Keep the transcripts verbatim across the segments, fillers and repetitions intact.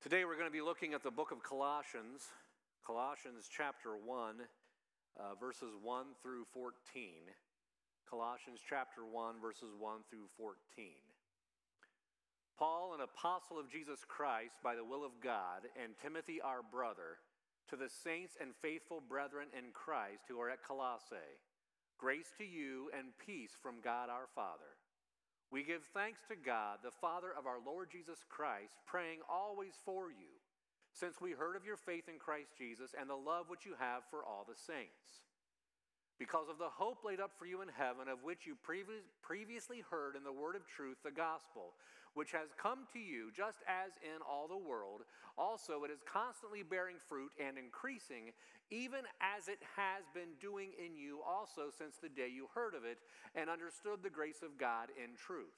Today we're going to be looking at the book of Colossians, Colossians chapter one, uh, verses one through fourteen. Colossians chapter one, verses one through fourteen. Paul, an apostle of Jesus Christ by the will of God, and Timothy our brother, to the saints and faithful brethren in Christ who are at Colossae, grace to you and peace from God our Father. We give thanks to God, the Father of our Lord Jesus Christ, praying always for you, since we heard of your faith in Christ Jesus and the love which you have for all the saints. Because of the hope laid up for you in heaven, of which you previ- previously heard in the word of truth, the gospel, which has come to you just as in all the world, also it is constantly bearing fruit and increasing, even as it has been doing in you also since the day you heard of it and understood the grace of God in truth.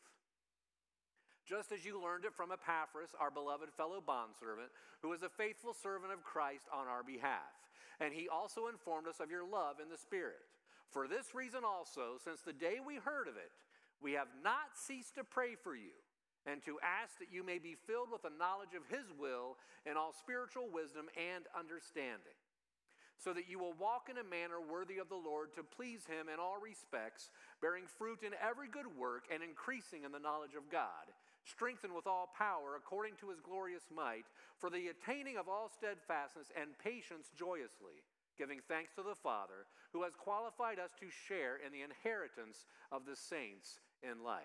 Just as you learned it from Epaphras, our beloved fellow bondservant, who is a faithful servant of Christ on our behalf. And he also informed us of your love in the Spirit. For this reason also, since the day we heard of it, we have not ceased to pray for you, and to ask that you may be filled with the knowledge of his will in all spiritual wisdom and understanding, so that you will walk in a manner worthy of the Lord, to please him in all respects, bearing fruit in every good work and increasing in the knowledge of God, strengthened with all power according to his glorious might, for the attaining of all steadfastness and patience joyously, giving thanks to the Father, who has qualified us to share in the inheritance of the saints in light.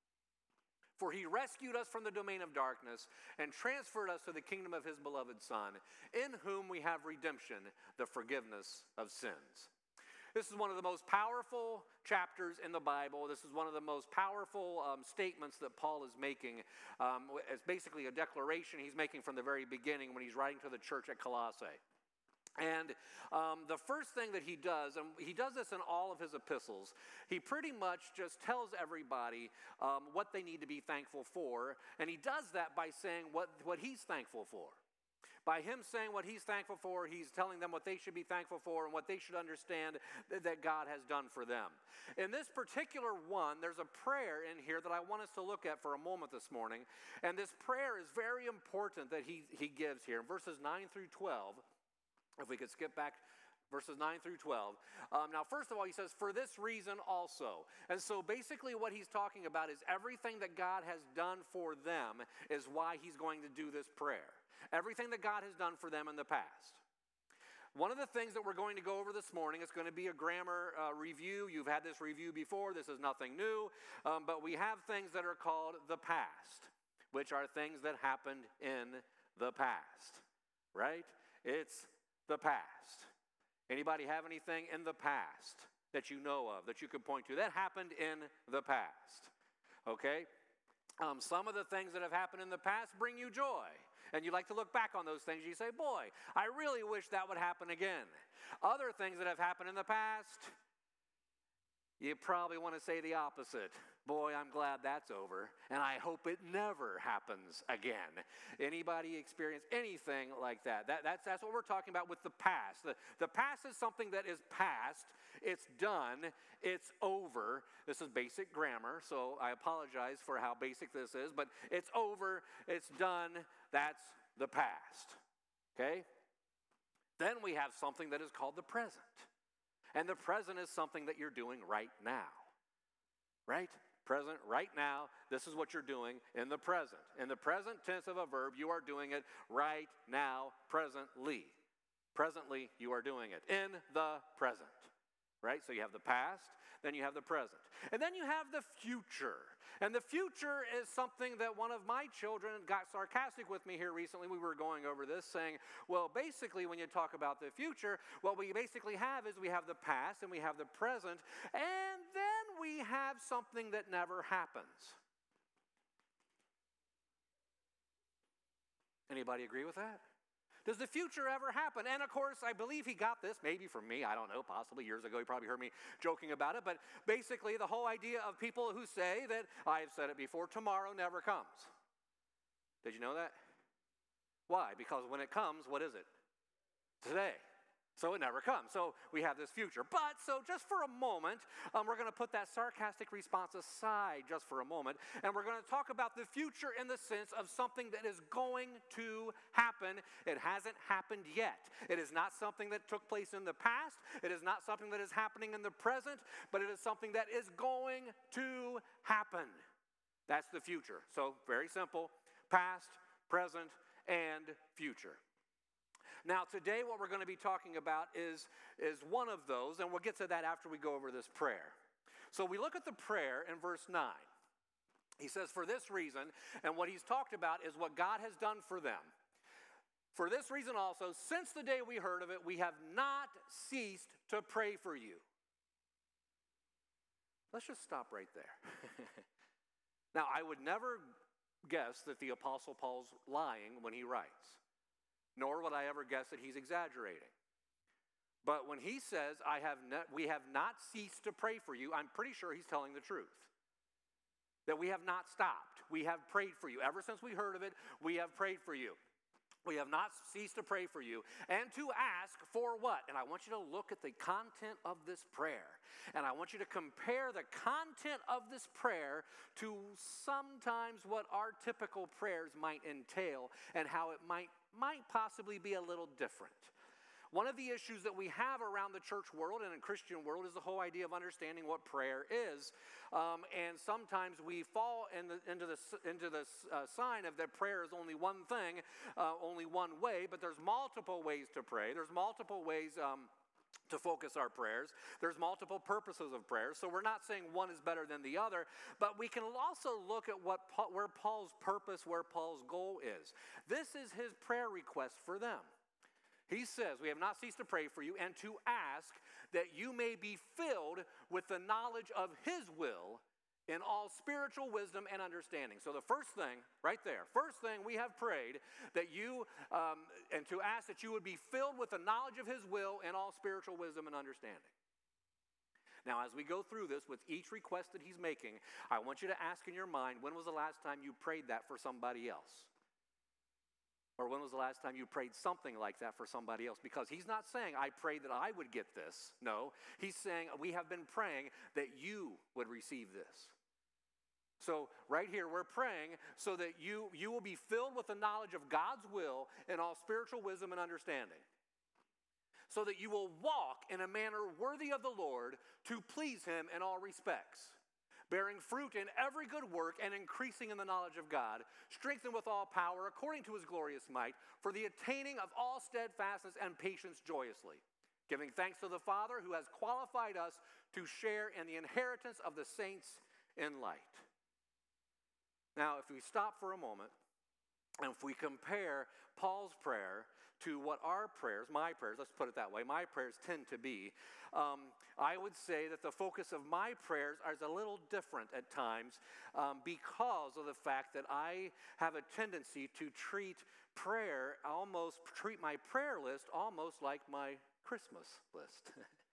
For he rescued us from the domain of darkness and transferred us to the kingdom of his beloved Son, in whom we have redemption, the forgiveness of sins. This is one of the most powerful chapters in the Bible. This is one of the most powerful um, statements that Paul is making. Um, it's basically a declaration he's making from the very beginning when he's writing to the church at Colossae. And um, the first thing that he does, and he does this in all of his epistles, he pretty much just tells everybody um, what they need to be thankful for, and he does that by saying what, what he's thankful for. By him saying what he's thankful for, he's telling them what they should be thankful for and what they should understand that, that God has done for them. In this particular one, there's a prayer in here that I want us to look at for a moment this morning, and this prayer is very important that he, he gives here in verses nine through twelve. If we could skip back verses nine through twelve. Um, now, first of all, he says, for this reason also. And so basically what he's talking about is everything that God has done for them is why he's going to do this prayer. Everything that God has done for them in the past. One of the things that we're going to go over this morning is going to be a grammar uh, review. You've had this review before. This is nothing new. Um, but we have things that are called the past, which are things that happened in the past, right? It's the past. Anybody have anything in the past that you know of, that you could point to? That happened in the past, okay? Um, some of the things that have happened in the past bring you joy. And you like to look back on those things. You say, boy, I really wish that would happen again. Other things that have happened in the past, you probably want to say the opposite. Boy, I'm glad that's over, and I hope it never happens again. Anybody experience anything like that? that that's, that's what we're talking about with the past. The, the past is something that is past. It's done. It's over. This is basic grammar, so I apologize for how basic this is, but it's over. It's done. That's the past, okay? Then we have something that is called the present. And the present is something that you're doing right now, right? Present, right now, this is what you're doing in the present. In the present tense of a verb, you are doing it right now, presently. Presently, you are doing it in the present, right? So you have the past, then you have the present. And then you have the future. And the future is something that one of my children got sarcastic with me here recently. We were going over this, saying, well, basically, when you talk about the future, what we basically have is we have the past and we have the present, and then we have something that never happens. Anybody agree with that? Does the future ever happen? And of course, I believe he got this, maybe from me, I don't know, possibly years ago. He probably heard me joking about it. But basically, the whole idea of people who say that, I have said it before, tomorrow never comes. Did you know that? Why? Because when it comes, what is it? Today. So it never comes. So we have this future. But so just for a moment, um, we're going to put that sarcastic response aside just for a moment, and we're going to talk about the future in the sense of something that is going to happen. It hasn't happened yet. It is not something that took place in the past. It is not something that is happening in the present, but it is something that is going to happen. That's the future. So very simple: past, present, and future. Now, today what we're going to be talking about is, is one of those, and we'll get to that after we go over this prayer. So we look at the prayer in verse nine. He says, for this reason, and what he's talked about is what God has done for them. For this reason also, since the day we heard of it, we have not ceased to pray for you. Let's just stop right there. Now, I would never guess that the Apostle Paul's lying when he writes. Nor would I ever guess that he's exaggerating. But when he says, I have not, we have not ceased to pray for you, I'm pretty sure he's telling the truth. That we have not stopped. We have prayed for you. Ever since we heard of it, we have prayed for you. We have not ceased to pray for you. And to ask for what? And I want you to look at the content of this prayer. And I want you to compare the content of this prayer to sometimes what our typical prayers might entail and how it might might possibly be a little different. One of the issues that we have around the church world and in Christian world is the whole idea of understanding what prayer is. Um, and sometimes we fall in the, into the, into the uh, sign of that prayer is only one thing, uh, only one way, but there's multiple ways to pray. There's multiple ways um, to focus our prayers. There's multiple purposes of prayer. So we're not saying one is better than the other, but we can also look at what Paul, where Paul's purpose, where Paul's goal is. This is his prayer request for them. He says, we have not ceased to pray for you and to ask that you may be filled with the knowledge of his will in all spiritual wisdom and understanding. So the first thing, right there, first thing we have prayed that you, um, and to ask that you would be filled with the knowledge of his will in all spiritual wisdom and understanding. Now, as we go through this with each request that he's making, I want you to ask in your mind, when was the last time you prayed that for somebody else? Or when was the last time you prayed something like that for somebody else? Because he's not saying, I prayed that I would get this. No, he's saying, we have been praying that you would receive this. So right here, we're praying so that you, you will be filled with the knowledge of God's will and all spiritual wisdom and understanding. So that you will walk in a manner worthy of the Lord to please him in all respects, bearing fruit in every good work and increasing in the knowledge of God, strengthened with all power according to his glorious might, for the attaining of all steadfastness and patience joyously, giving thanks to the Father who has qualified us to share in the inheritance of the saints in light. Now, if we stop for a moment, and if we compare Paul's prayer to what our prayers, my prayers, let's put it that way, my prayers tend to be, um, I would say that the focus of my prayers is a little different at times um, because of the fact that I have a tendency to treat prayer, almost treat my prayer list almost like my Christmas list.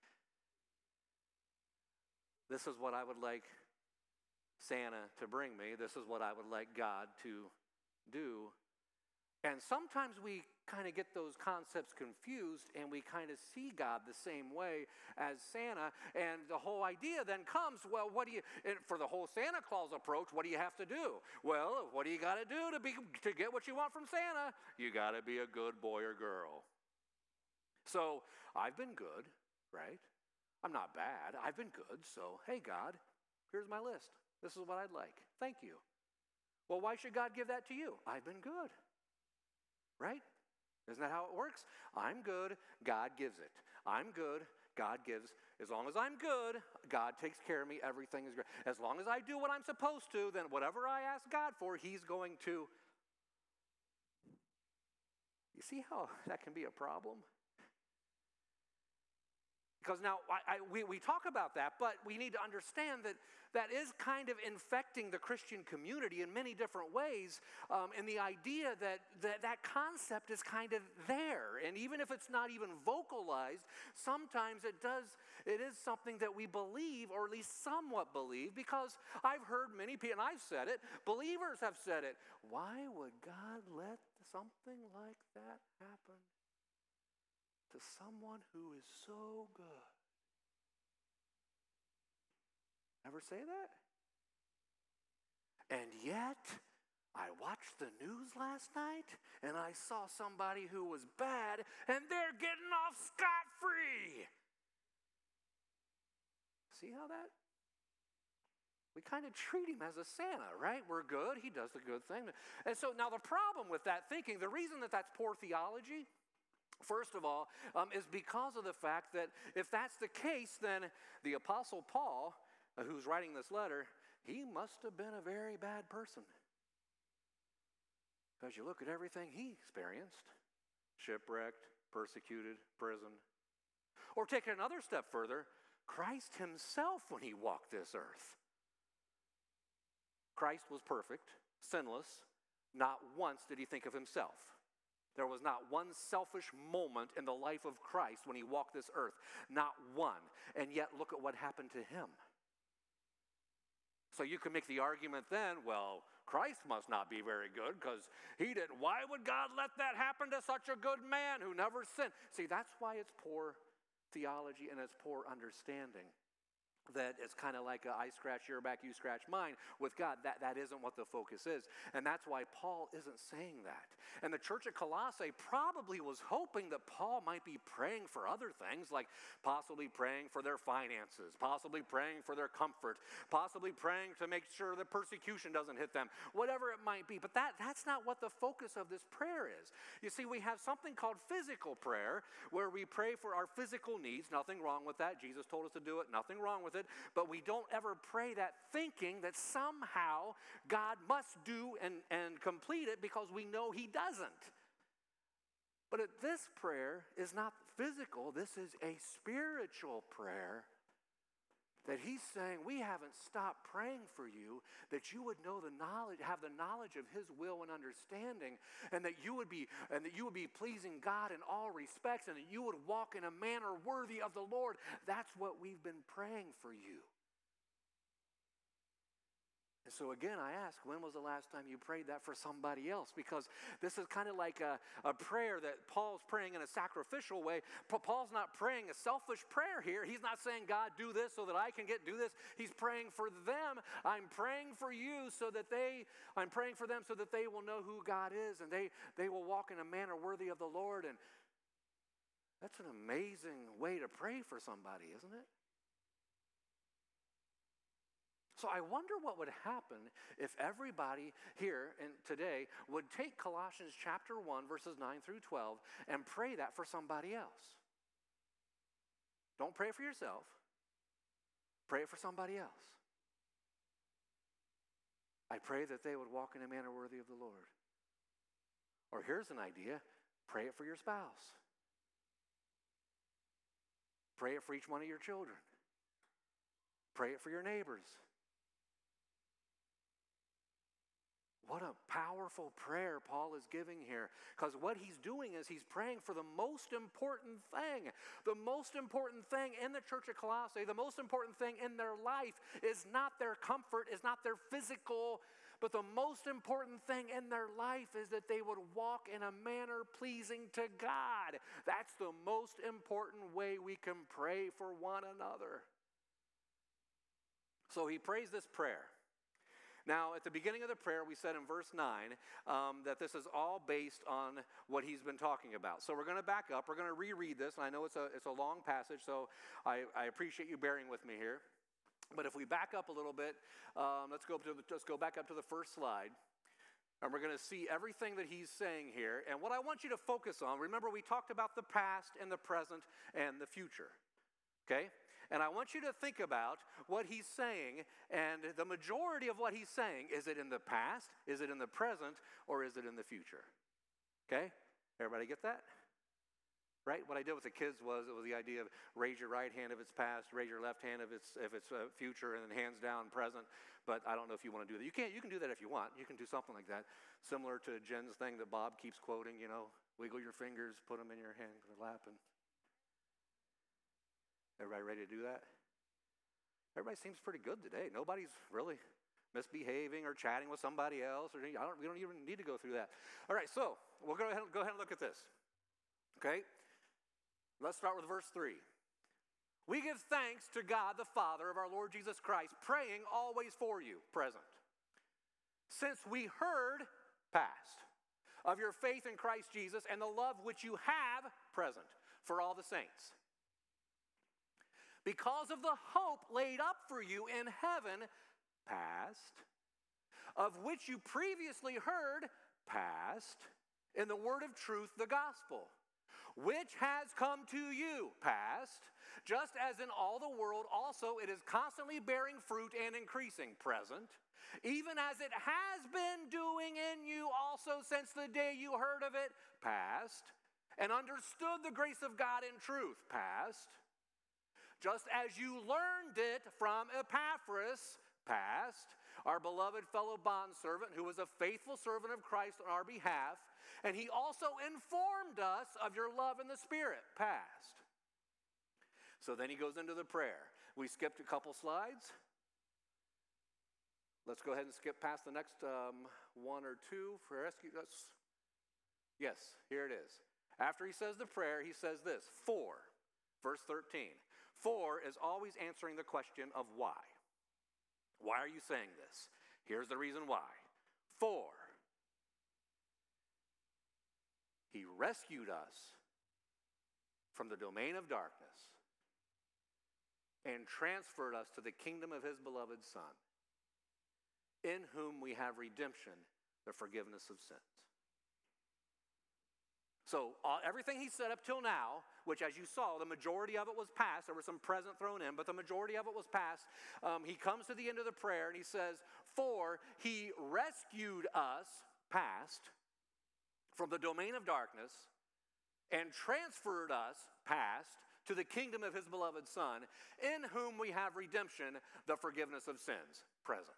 This is what I would like Santa to bring me. This is what I would like God to do. And sometimes we kind of get those concepts confused and we kind of see God the same way as Santa. And the whole idea then comes, well, what do you, and for the whole Santa Claus approach, what do you have to do? Well, what do you got to do to be to get what you want from Santa? You got to be a good boy or girl. So I've been good, right? I'm not bad. I've been good. So, hey, God, here's my list. This is what I'd like. Thank you. Well, why should God give that to you? I've been good. Right? Isn't that how it works? I'm good, God gives it. I'm good, God gives. As long as I'm good, God takes care of me. Everything is great. As long as I do what I'm supposed to, then whatever I ask God for, he's going to. You see how that can be a problem? Because now I, I, we, we talk about that, but we need to understand that that is kind of infecting the Christian community in many different ways, um, and the idea that, that that concept is kind of there. And even if it's not even vocalized, sometimes it does. It is something that we believe, or at least somewhat believe, because I've heard many people, and I've said it, believers have said it. Why would God let something like that happen to someone who is so good. Ever say that? And yet, I watched the news last night and I saw somebody who was bad and they're getting off scot-free. See how that? We kind of treat him as a Santa, right? We're good. He does the good thing. And so now the problem with that thinking, the reason that that's poor theology, first of all, um, is because of the fact that if that's the case, then the Apostle Paul, uh, who's writing this letter, he must have been a very bad person. Because you look at everything he experienced, shipwrecked, persecuted, prison. Or take it another step further, Christ himself when he walked this earth. Christ was perfect, sinless. Not once did he think of himself. There was not one selfish moment in the life of Christ when he walked this earth. Not one. And yet look at what happened to him. So you can make the argument then, well, Christ must not be very good because he didn't. Why would God let that happen to such a good man who never sinned? See, that's why it's poor theology and it's poor understanding. That it's kind of like a I scratch your back, you scratch mine. With God, that, that isn't what the focus is. And that's why Paul isn't saying that. And the church at Colossae probably was hoping that Paul might be praying for other things, like possibly praying for their finances, possibly praying for their comfort, possibly praying to make sure that persecution doesn't hit them, whatever it might be. But that, that's not what the focus of this prayer is. You see, we have something called physical prayer, where we pray for our physical needs. Nothing wrong with that. Jesus told us to do it. Nothing wrong with it. But we don't ever pray that thinking that somehow God must do and, and complete it because we know he doesn't. But this prayer is not physical. This is a spiritual prayer that he's saying we haven't stopped praying for you, that you would know the knowledge, have the knowledge of his will and understanding, and that you would be and that you would be pleasing God in all respects, and that you would walk in a manner worthy of the Lord. That's what we've been praying for you. And so again, I ask, when was the last time you prayed that for somebody else? Because this is kind of like a, a prayer that Paul's praying in a sacrificial way. Paul's not praying a selfish prayer here. He's not saying, God, do this so that I can get do this. He's praying for them. I'm praying for you so that they, I'm praying for them so that they will know who God is and they, they will walk in a manner worthy of the Lord. And that's an amazing way to pray for somebody, isn't it? So I wonder what would happen if everybody here and today would take Colossians chapter one, verses nine through twelve, and pray that for somebody else. Don't pray it for yourself. Pray it for somebody else. I pray that they would walk in a manner worthy of the Lord. Or here's an idea. Pray it for your spouse. Pray it for each one of your children. Pray it for your neighbors. What a powerful prayer Paul is giving here. Because what he's doing is he's praying for the most important thing. The most important thing in the church of Colossae, the most important thing in their life is not their comfort, is not their physical, but the most important thing in their life is that they would walk in a manner pleasing to God. That's the most important way we can pray for one another. So he prays this prayer. Now, at the beginning of the prayer, we said in verse nine um, that this is all based on what he's been talking about. So we're going to back up. We're going to reread this, and I know it's a, it's a long passage, so I, I appreciate you bearing with me here. But if we back up a little bit, um, let's go up to the, let's go back up to the first slide. And we're going to see everything that he's saying here. And what I want you to focus on, remember we talked about the past and the present and the future. Okay? And I want you to think about what he's saying, and the majority of what he's saying, is it in the past, is it in the present, or is it in the future? Okay? Everybody get that? Right? What I did with the kids was, it was the idea of raise your right hand if it's past, raise your left hand if it's if it's uh, future, and then hands down present. But I don't know if you want to do that. You can't. You can do that if you want. You can do something like that, similar to Jen's thing that Bob keeps quoting. You know, wiggle your fingers, put them in your hand, your lap, and everybody ready to do that? Everybody seems pretty good today. Nobody's really misbehaving or chatting with somebody else. Or I don't, we don't even need to go through that. All right, so we'll go ahead, go ahead and look at this. Okay? Let's start with verse three. We give thanks to God the Father of our Lord Jesus Christ, praying always for you, present. Since we heard, past, of your faith in Christ Jesus and the love which you have, present, for all the saints. Because of the hope laid up for you in heaven, past, of which you previously heard, past, in the word of truth, the gospel, which has come to you, past, just as in all the world also it is constantly bearing fruit and increasing, present, even as it has been doing in you also since the day you heard of it, past, and understood the grace of God in truth, past, just as you learned it from Epaphras, past, our beloved fellow bondservant who was a faithful servant of Christ on our behalf, and he also informed us of your love in the Spirit, past. So then he goes into the prayer. We skipped a couple slides. Let's go ahead and skip past the next um, one or two for rescue. Let's, yes, here it is. After he says the prayer, he says this, for, verse thirteen. For is always answering the question of why. Why are you saying this? Here's the reason why. For he rescued us from the domain of darkness and transferred us to the kingdom of his beloved Son, in whom we have redemption, the forgiveness of sins. So uh, everything he said up till now, which as you saw, the majority of it was past. There was some present thrown in, but the majority of it was past. Um, he comes to the end of the prayer and he says, for he rescued us, past, from the domain of darkness and transferred us, past, to the kingdom of his beloved Son, in whom we have redemption, the forgiveness of sins, present.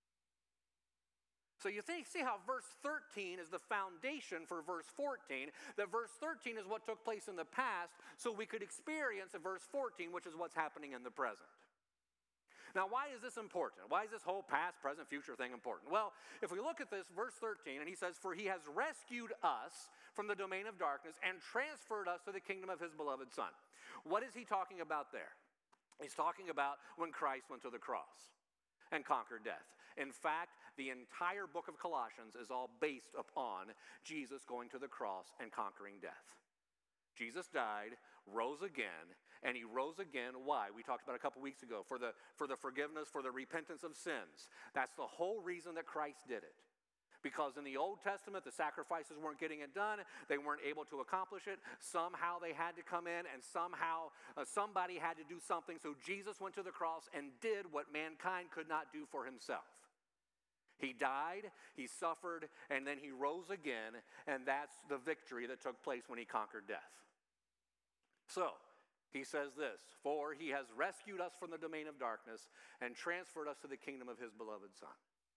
So you think, see how verse thirteen is the foundation for verse fourteen, that verse thirteen is what took place in the past, so we could experience in verse fourteen, which is what's happening in the present. Now, why is this important? Why is this whole past, present, future thing important? Well, if we look at this, verse thirteen, and he says, for he has rescued us from the domain of darkness and transferred us to the kingdom of his beloved Son. What is he talking about there? He's talking about when Christ went to the cross and conquered death. In fact, the entire book of Colossians is all based upon Jesus going to the cross and conquering death. Jesus died, rose again, and he rose again. Why? We talked about it a couple weeks ago. For the, for the forgiveness, for the repentance of sins. That's the whole reason that Christ did it. Because in the Old Testament, the sacrifices weren't getting it done. They weren't able to accomplish it. Somehow they had to come in, and somehow uh, somebody had to do something. So Jesus went to the cross and did what mankind could not do for himself. He died, he suffered, and then he rose again, and that's the victory that took place when he conquered death. So, he says this, for he has rescued us from the domain of darkness and transferred us to the kingdom of his beloved Son.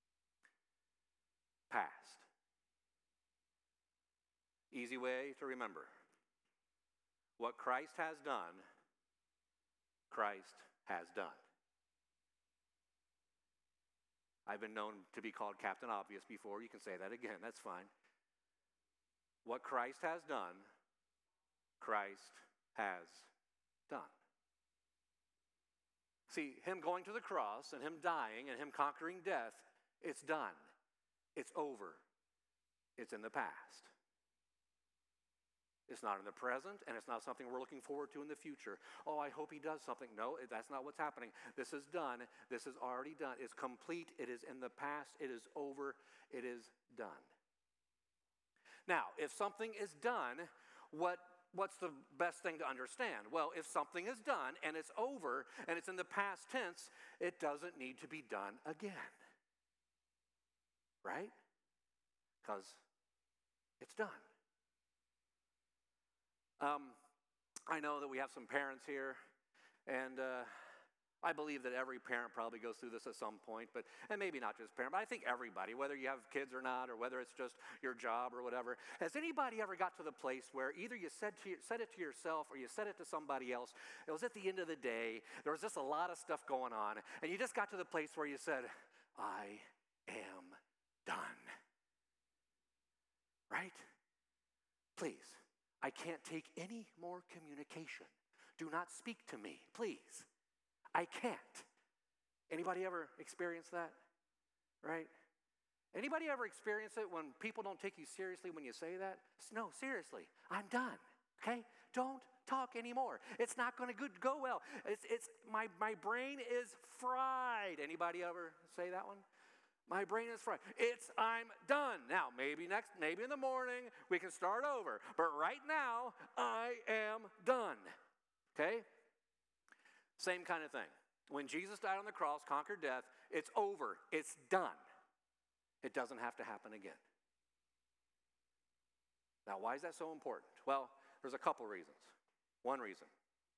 Past. Easy way to remember. What Christ has done, Christ has done. I've been known to be called Captain Obvious before. You can say that again, that's fine. What Christ has done, Christ has done. See, him going to the cross and him dying and him conquering death, it's done. It's over. It's in the past. It's not in the present, and it's not something we're looking forward to in the future. Oh, I hope he does something. No, that's not what's happening. This is done. This is already done. It's complete. It is in the past. It is over. It is done. Now, if something is done, what, what's the best thing to understand? Well, if something is done, and it's over, and it's in the past tense, it doesn't need to be done again. Right? Because it's done. Um, I know that we have some parents here, and uh, I believe that every parent probably goes through this at some point, but and maybe not just parent, but I think everybody, whether you have kids or not, or whether it's just your job or whatever. Has anybody ever got to the place where either you said, to, said it to yourself or you said it to somebody else? It was at the end of the day, there was just a lot of stuff going on, and you just got to the place where you said, I am done. Right? Please. I can't take any more communication. Do not speak to me, please. I can't. Anybody ever experience that? Right? Anybody ever experience it when people don't take you seriously when you say that? No, seriously, I'm done, okay? Don't talk anymore. It's not going to go well. It's, it's my, my brain is fried. Anybody ever say that one? My brain is fried. It's, I'm done. Now, maybe next, maybe in the morning we can start over. But right now, I am done. Okay? Same kind of thing. When Jesus died on the cross, conquered death, it's over. It's done. It doesn't have to happen again. Now, why is that so important? Well, there's a couple reasons. One reason.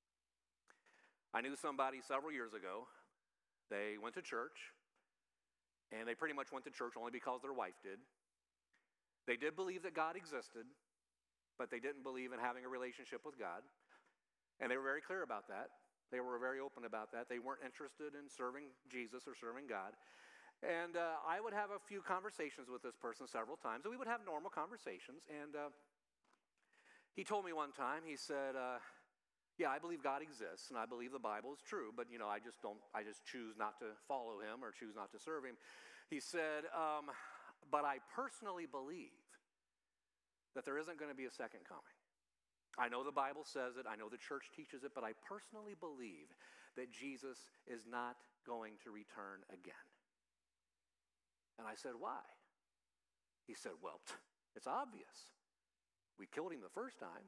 I knew somebody several years ago. They went to church, and they pretty much went to church only because their wife did. They did believe that God existed, but they didn't believe in having a relationship with God. And they were very clear about that. They were very open about that. They weren't interested in serving Jesus or serving God. And uh, I would have a few conversations with this person several times, and we would have normal conversations. And uh, he told me one time, he said, uh, yeah, I believe God exists, and I believe the Bible is true, but, you know, I just don't, I just choose not to follow him or choose not to serve him. He said, um, but I personally believe that there isn't going to be a second coming. I know the Bible says it, I know the church teaches it, but I personally believe that Jesus is not going to return again. And I said, why? He said, well, it's obvious. We killed him the first time.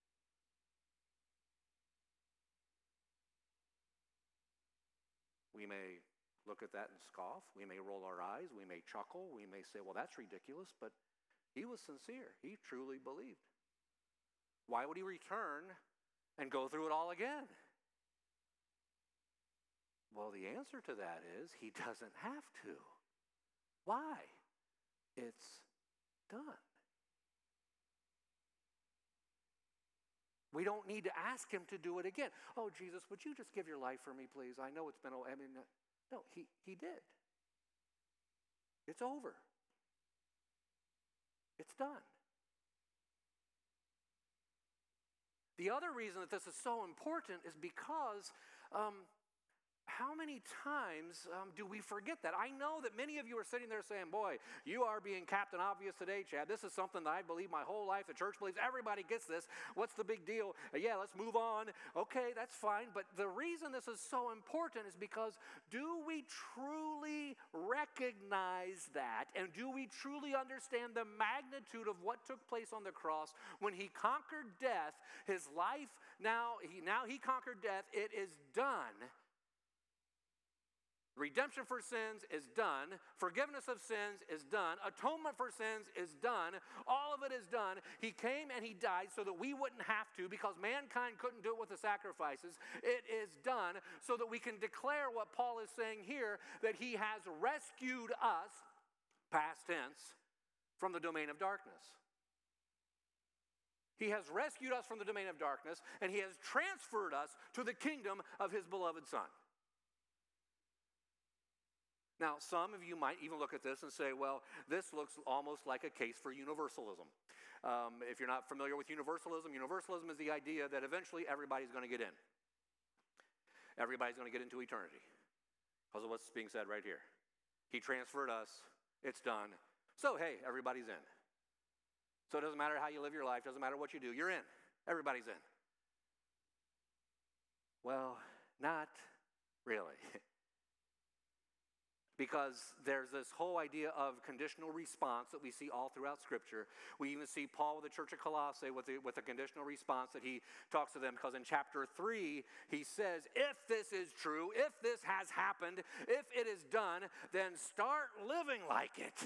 We may look at that and scoff. We may roll our eyes. We may chuckle. We may say, well, that's ridiculous. But he was sincere. He truly believed. Why would he return and go through it all again? Well, the answer to that is he doesn't have to. Why? It's done. We don't need to ask him to do it again. Oh, Jesus, would you just give your life for me, please? I know it's been, I mean, no, he, he did. It's over. It's done. The other reason that this is so important is because um, how many times um, do we forget that? I know that many of you are sitting there saying, boy, you are being Captain Obvious today, Chad. This is something that I believe my whole life. The church believes. Everybody gets this. What's the big deal? Uh, yeah, let's move on. Okay, that's fine. But the reason this is so important is because do we truly recognize that? And do we truly understand the magnitude of what took place on the cross when he conquered death? His life, now he, now he conquered death. It is done. Redemption for sins is done. Forgiveness of sins is done. Atonement for sins is done. All of it is done. He came and he died so that we wouldn't have to, because mankind couldn't do it with the sacrifices. It is done so that we can declare what Paul is saying here, that he has rescued us, past tense, from the domain of darkness. He has rescued us from the domain of darkness, and he has transferred us to the kingdom of his beloved Son. Now, some of you might even look at this and say, well, this looks almost like a case for universalism. Um, if you're not familiar with universalism, universalism is the idea that eventually everybody's going to get in. Everybody's going to get into eternity because of what's being said right here. He transferred us. It's done. So, hey, everybody's in. So it doesn't matter how you live your life. Doesn't matter what you do. You're in. Everybody's in. Well, not really. Because there's this whole idea of conditional response that we see all throughout Scripture. We even see Paul with the church of Colossae with, the, with a conditional response that he talks to them. Because in chapter three, he says, if this is true, if this has happened, if it is done, then start living like it.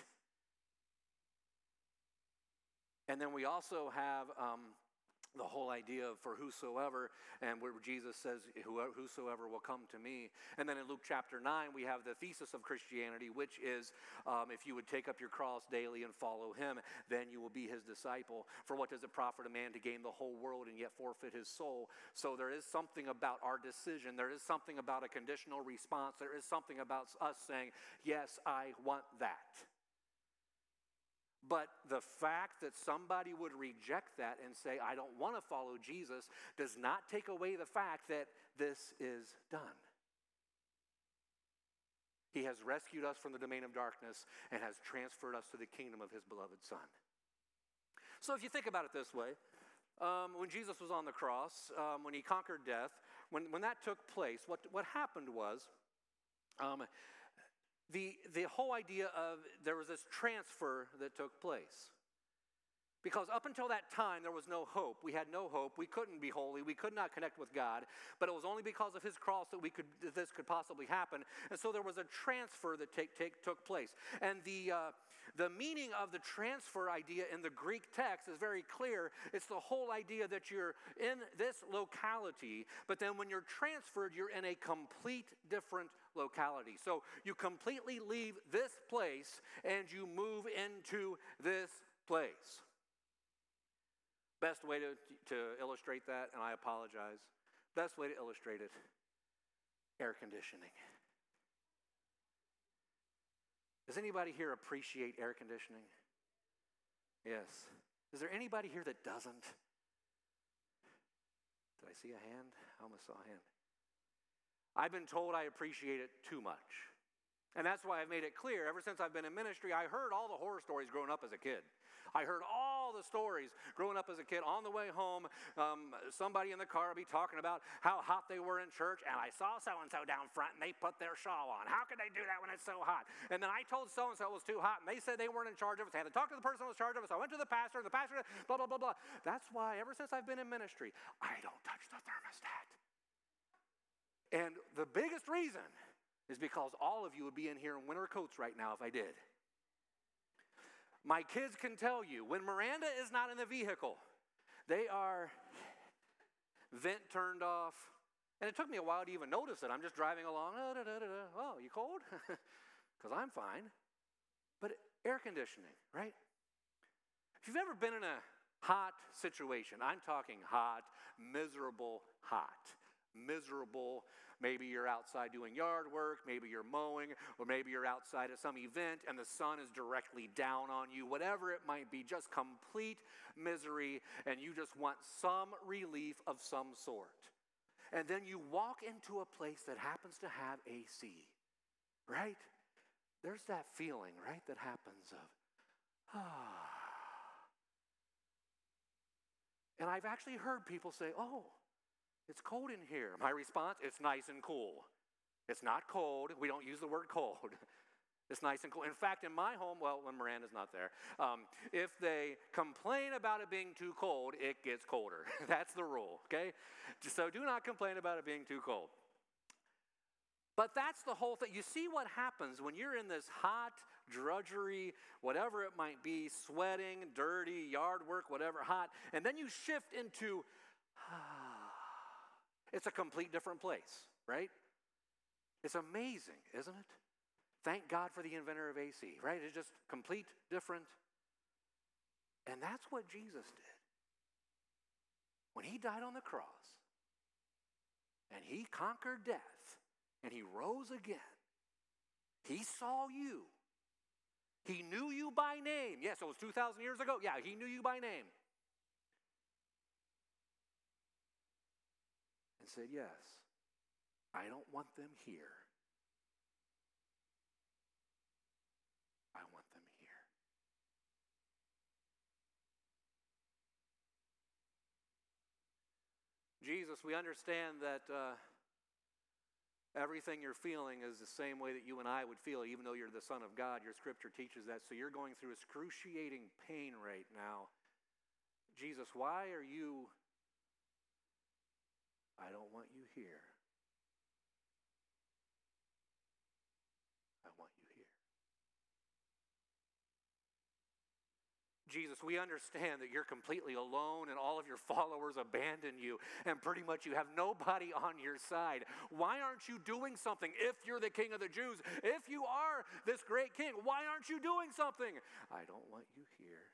And then we also have um, the whole idea of for whosoever, and where Jesus says, whosoever will come to me. And then in Luke chapter nine, we have the thesis of Christianity, which is, um, if you would take up your cross daily and follow him, then you will be his disciple. For what does it profit a man to gain the whole world and yet forfeit his soul? So there is something about our decision. There is something about a conditional response. There is something about us saying, yes, I want that. But the fact that somebody would reject that and say, I don't want to follow Jesus, does not take away the fact that this is done. He has rescued us from the domain of darkness and has transferred us to the kingdom of his beloved Son. So if you think about it this way, um, when Jesus was on the cross, um, when he conquered death, when, when that took place, what, what happened was um, the, the whole idea of there was this transfer that took place. Because up until that time, there was no hope. We had no hope. We couldn't be holy. We could not connect with God. But it was only because of his cross that we could that this could possibly happen. And so there was a transfer that take, take, took place. And the, uh, the meaning of the transfer idea in the Greek text is very clear. It's the whole idea that you're in this locality, but then when you're transferred, you're in a complete different locality. So you completely leave this place and you move into this place. Best way to, to illustrate that, and I apologize, best way to illustrate it, air conditioning. Does anybody here appreciate air conditioning? Yes. Is there anybody here that doesn't? Did I see a hand? I almost saw a hand. I've been told I appreciate it too much. And that's why I've made it clear, ever since I've been in ministry, I heard all the horror stories growing up as a kid. I heard all the stories growing up as a kid. On the way home, um, somebody in the car would be talking about how hot they were in church, and I saw so-and-so down front, and they put their shawl on. How could they do that when it's so hot? And then I told so-and-so it was too hot, and they said they weren't in charge of us. I had to talk to the person who was in charge of us. I went to the pastor, and the pastor, blah, blah, blah, blah. That's why ever since I've been in ministry, I don't touch the thermostat. And the biggest reason is because all of you would be in here in winter coats right now if I did. My kids can tell you, when Miranda is not in the vehicle, they are vent turned off. And it took me a while to even notice it. I'm just driving along. Oh, da, da, da, da. Oh, you cold? Because I'm fine. But air conditioning, right? If you've ever been in a hot situation, I'm talking hot, miserable, hot, miserable. Maybe you're outside doing yard work, maybe you're mowing, or maybe you're outside at some event and the sun is directly down on you, whatever it might be, just complete misery, and you just want some relief of some sort. And then you walk into a place that happens to have A C, right? There's that feeling, right, that happens of, ah. And I've actually heard people say, oh, it's cold in here. My response, it's nice and cool. It's not cold. We don't use the word cold. It's nice and cool. In fact, in my home, well, when Miranda's not there, um, if they complain about it being too cold, it gets colder. That's the rule, okay? So do not complain about it being too cold. But that's the whole thing. You see what happens when you're in this hot, drudgery, whatever it might be, sweating, dirty, yard work, whatever, hot, and then you shift into, ah, it's a complete different place, right? It's amazing, isn't it? Thank God for the inventor of A C, right? It's just complete different. And that's what Jesus did. When he died on the cross, and he conquered death, and he rose again, he saw you. He knew you by name. Yes, it was two thousand years ago. Yeah, he knew you by name. And said, yes, I don't want them here. I want them here. Jesus, we understand that uh, everything you're feeling is the same way that you and I would feel, even though you're the Son of God. Your scripture teaches that. So you're going through excruciating pain right now. Jesus, why are you... I don't want you here. I want you here. Jesus, we understand that you're completely alone and all of your followers abandon you and pretty much you have nobody on your side. Why aren't you doing something if you're the King of the Jews? If you are this great king, why aren't you doing something? I don't want you here.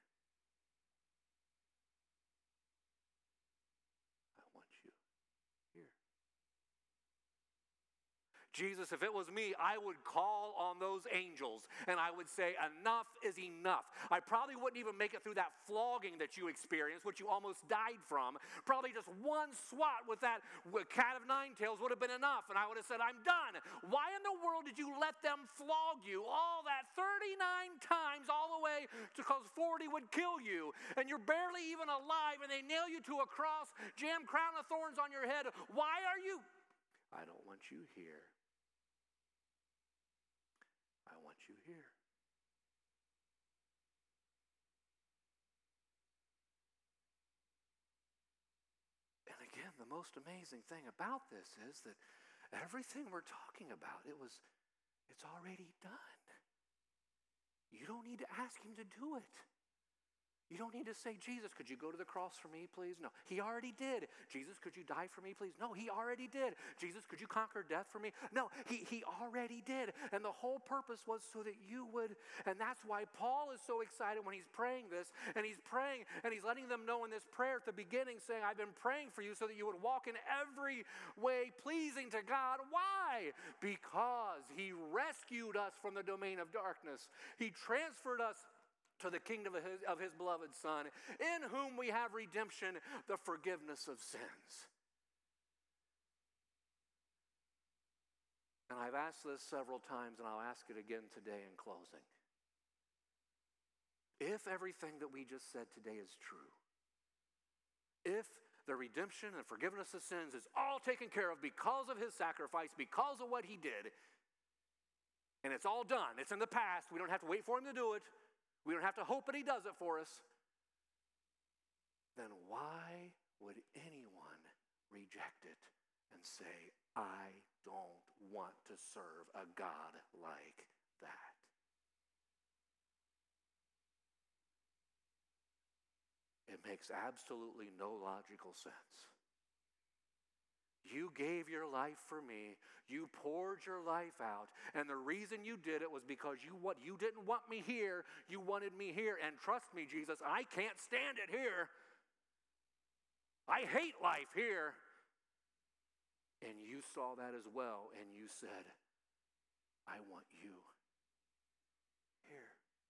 Jesus, if it was me, I would call on those angels and I would say, enough is enough. I probably wouldn't even make it through that flogging that you experienced, which you almost died from. Probably just one swat with that cat of nine tails would have been enough. And I would have said, I'm done. Why in the world did you let them flog you all that thirty-nine times all the way because forty would kill you? And you're barely even alive and they nail you to a cross, jam crown of thorns on your head. Why are you? I don't want you here. I want you here. And again, the most amazing thing about this is that everything we're talking about, it was, it's already done. You don't need to ask him to do it. You don't need to say, Jesus, could you go to the cross for me, please? No, he already did. Jesus, could you die for me, please? No, he already did. Jesus, could you conquer death for me? No, he, he already did. And the whole purpose was so that you would, and that's why Paul is so excited when he's praying this, and he's praying, and he's letting them know in this prayer at the beginning, saying, I've been praying for you so that you would walk in every way pleasing to God. Why? Because he rescued us from the domain of darkness. He transferred us to the kingdom of his, of his beloved Son, in whom we have redemption, the forgiveness of sins. And I've asked this several times, and I'll ask it again today in closing. If everything that we just said today is true, if the redemption and forgiveness of sins is all taken care of because of his sacrifice, because of what he did, and it's all done, it's in the past, we don't have to wait for him to do it, we don't have to hope that he does it for us, then why would anyone reject it and say, I don't want to serve a God like that? It makes absolutely no logical sense. You gave your life for me. You poured your life out. And the reason you did it was because you what you didn't want me here. You wanted me here. And trust me, Jesus, I can't stand it here. I hate life here. And you saw that as well. And you said, I want you here.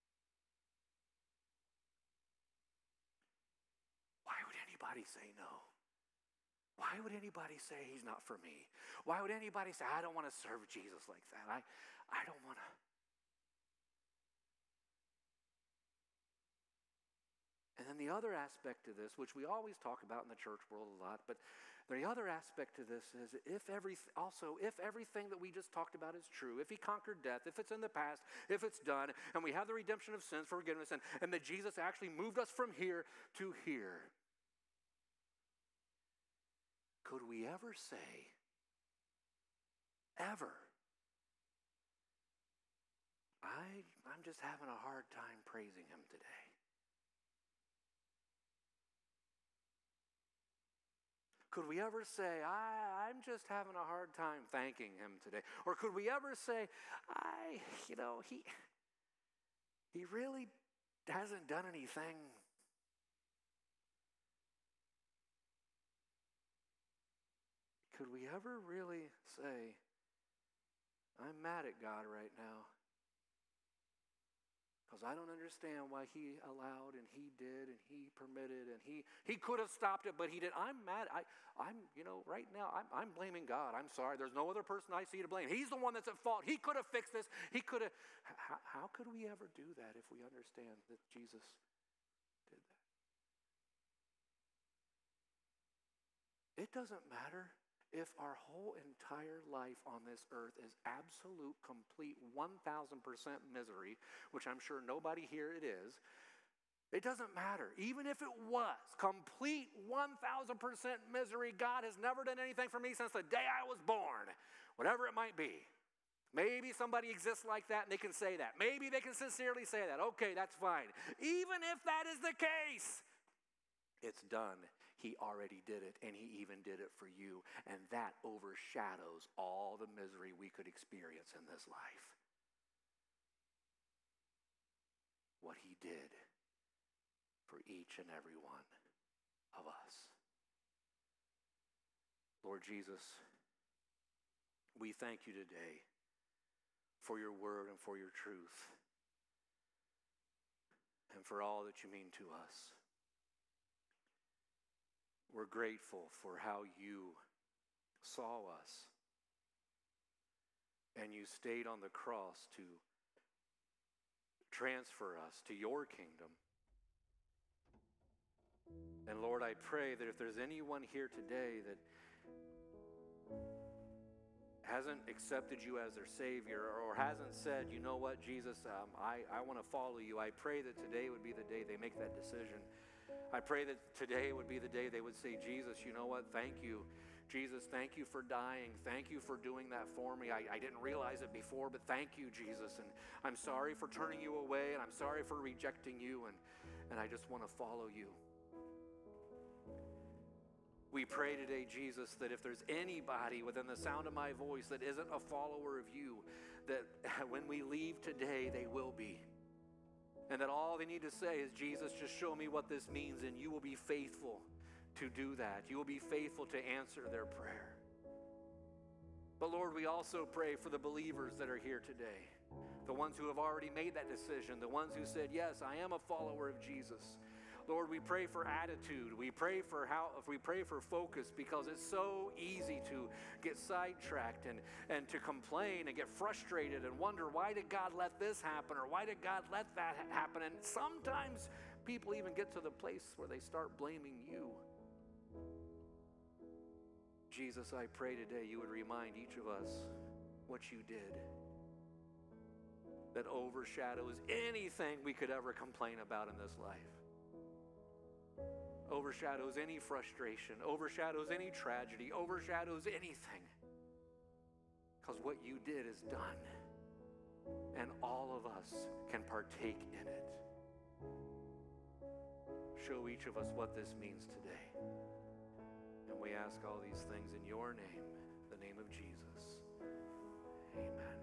Why would anybody say no? Why would anybody say he's not for me? Why would anybody say, I don't want to serve Jesus like that? I, I don't want to. And then the other aspect to this, which we always talk about in the church world a lot, but the other aspect to this is if every, also, if everything that we just talked about is true, if he conquered death, if it's in the past, if it's done, and we have the redemption of sins, forgiveness, and, and that Jesus actually moved us from here to here, could we ever say, ever, I, I'm just having a hard time praising him today? Could we ever say, I, I'm just having a hard time thanking him today? Or could we ever say, I, you know, he, he really hasn't done anything. Could we ever really say, I'm mad at God right now because I don't understand why he allowed and he did and he permitted and he he could have stopped it, but he did. I'm mad. I, I'm, you know, right now I'm, I'm blaming God. I'm sorry. There's no other person I see to blame. He's the one that's at fault. He could have fixed this. He could have. How, how could we ever do that if we understand that Jesus did that? It doesn't matter if our whole entire life on this earth is absolute, complete, one thousand percent misery, which I'm sure nobody here it is. It doesn't matter. Even if it was complete one thousand percent misery, God has never done anything for me since the day I was born, whatever it might be. Maybe somebody exists like that and they can say that. Maybe they can sincerely say that. Okay, that's fine. Even if that is the case, it's done. He already did it, and he even did it for you. And that overshadows all the misery we could experience in this life. What he did for each and every one of us. Lord Jesus, We thank you today for your word and for your truth and for all that you mean to us. We're grateful for how you saw us and you stayed on the cross to transfer us to your kingdom. And Lord, I pray that if there's anyone here today that hasn't accepted you as their Savior or hasn't said, you know what, Jesus, um, I, I want to follow you, I pray that today would be the day they make that decision. I pray that today would be the day they would say, Jesus, you know what, thank you. Jesus, thank you for dying. Thank you for doing that for me. I, I didn't realize it before, but thank you, Jesus. And I'm sorry for turning you away, and I'm sorry for rejecting you, and, and I just want to follow you. We pray today, Jesus, that if there's anybody within the sound of my voice that isn't a follower of you, that when we leave today, they will be. And that all they need to say is, Jesus, just show me what this means, and you will be faithful to do that. You will be faithful to answer their prayer. But Lord, we also pray for the believers that are here today, the ones who have already made that decision, the ones who said, yes, I am a follower of Jesus. Lord, we pray for attitude. We pray for how, we pray for focus, because it's so easy to get sidetracked and, and to complain and get frustrated and wonder, why did God let this happen? Or why did God let that happen? And sometimes people even get to the place where they start blaming you. Jesus, I pray today you would remind each of us what you did that overshadows anything we could ever complain about in this life. Overshadows any frustration, overshadows any tragedy, overshadows anything. Because what you did is done. And all of us can partake in it. Show each of us what this means today. And we ask all these things in your name, the name of Jesus. Amen.